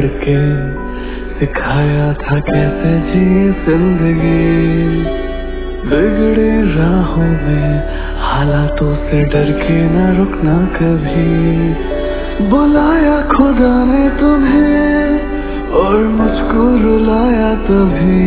के सिखाया था कैसे जी जिंदगी। बिगड़े राहों में हालातों से डर के न रुकना कभी। बुलाया खुदा ने तुम्हें और मुझको रुलाया तभी।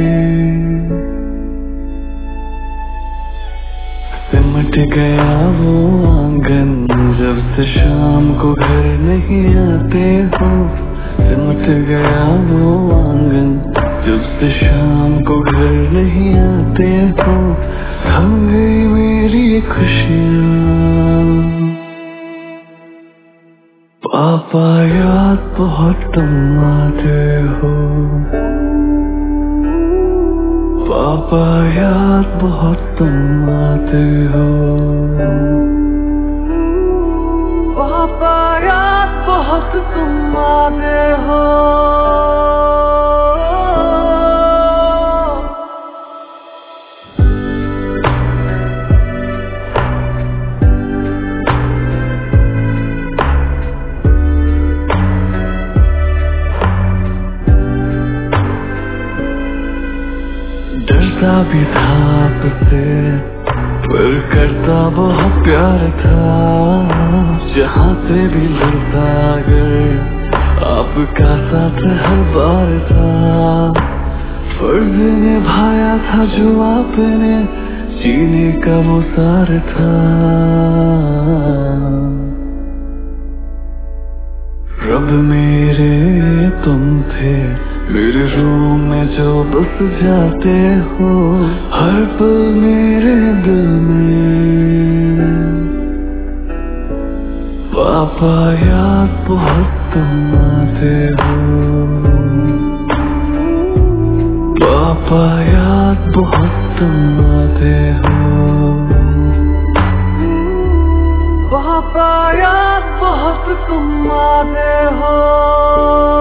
सिमट गया वो आंगन जब से शाम को घर नहीं आते हो। सिमट गया वो आंगन जब से शाम को घर नहीं आते हो। थम गई मेरी खुशियाँ। पापा याद बहुत तुम आते हो। पापा याद बहुत तुम आते हो। पापा याद बहुत तुम आते हो। डरता भी था आपसे पर करता बहुत प्यार था। जहाँ से भी लड़ता अगर आपका साथ हर बार था। फर्ज निभाया था जो आपने जीने का वो सार था। रब मेरे तुम थे मेरे रूम में जो बस जाते हो। हर पल मेरे दिल में। पापा याद बहुत तुम आते हो। पापा याद बहुत तुम आते हो। पापा याद बहुत तुम आते हो।